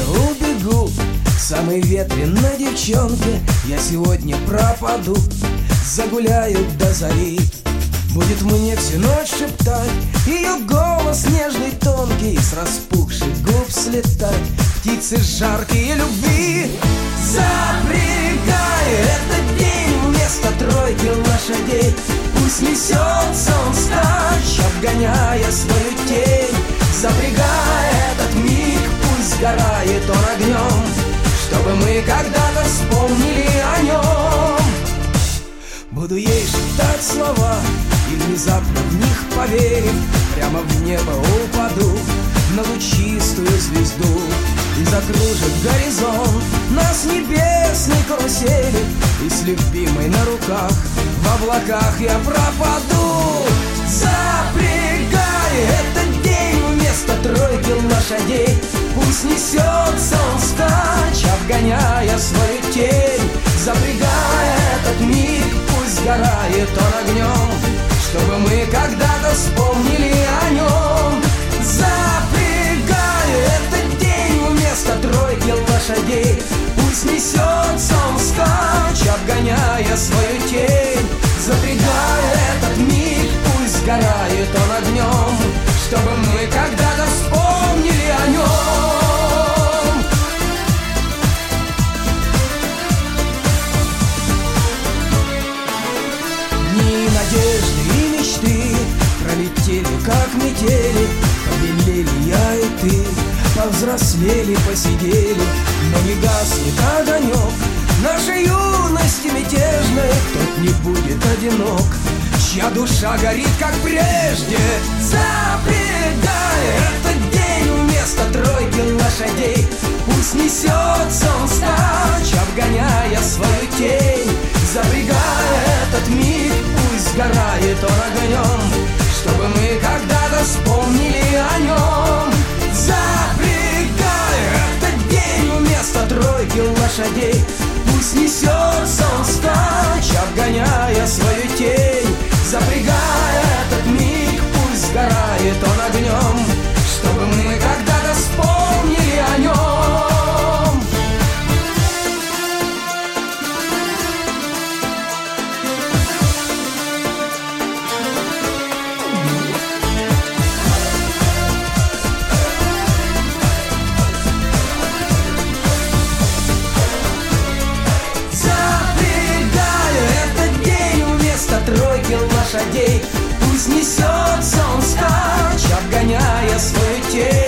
убегу к самой ветреной девчонке. Я сегодня пропаду, загуляю до зари. Будет мне всю ночь шептать ее голос нежный, тонкий, с распухших губ слетать птицы жаркие любви. Запрягай этот день вместо тройки лошадей, пусть несется он скач, обгоняя свою тень. Запрягай этот миг, пусть сгорает он огнем, чтобы мы когда-то вспомнили о нем. Буду ей шептать слова, и внезапно в них поверив, прямо в небо упаду, на лучистую звезду. И закружит горизонт нас небесной карусели, и с любимой на руках в облаках я пропаду. Запрягай этот день вместо тройки лошадей, пусть несется он скач, обгоняя свою тень. Запрягай этот миг, пусть сгорает он огнем, чтобы мы когда-то вспомнили о нем. Запрягай этот день вместо тройки лошадей, пусть несется он скач, обгоняя свою тень. Запрягай этот миг, пусть сгорает он огнем, чтобы мы когда-то вспомнили о нем. Дни надежды и мечты пролетели, как метели, побелели я и ты, повзрослели, посидели, но не гаснет огонек нашей юности мятежной. Тот не будет одинок, чья душа горит, как прежде. Запрягай этот день вместо тройки лошадей, пусть несется он скач, обгоняя свою тень. Запрягай этот миг, пусть сгорает он огнем, чтобы мы когда-то вспомнили о нем. Запрягай этот день вместо тройки лошадей, пусть несется он скач, обгоняя свою тень. Запрягай этот миг, пусть сгорает он огнем, чтобы мы когда-то вспомнили о нем. Тройки лошадей, пусть несется он скач, обгоняя свою тень.